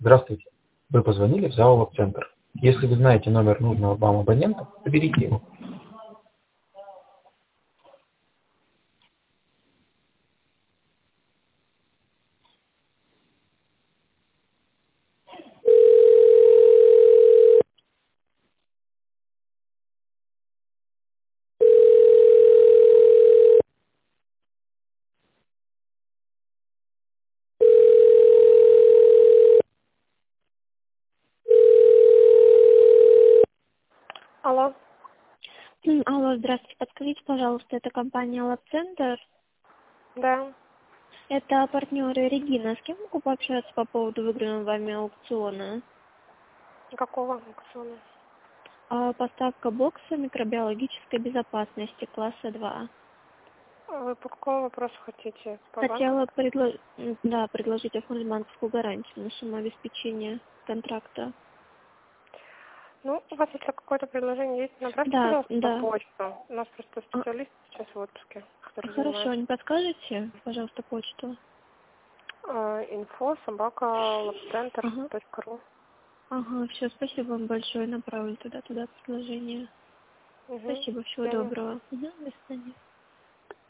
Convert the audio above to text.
Здравствуйте. Вы позвонили в ЗАО «Лабцентр». Если вы знаете номер нужного вам абонента, наберите его. Алло, Алло, здравствуйте. Подскажите, пожалуйста, это компания Лабцентр. да. Это партнеры Регина. С кем могу пообщаться по поводу выигранного вами аукциона? Какого аукциона? Поставка бокса микробиологической безопасности класса 2. Вы по какому вопросу хотите? По Хотела банку? предложить оформить банковскую гарантию на самообеспечение контракта. Ну, у вас если какое-то предложение есть, направьте, Да, пожалуйста, на да. почту. У нас просто А, специалист сейчас в отпуске, который Хорошо, занимается. не подскажете, пожалуйста, почту? Info собака Ага. labcenter.ru. Ага, все, спасибо вам большое. Направлю туда предложение. Угу. Спасибо, всего До свидания. доброго. До свидания.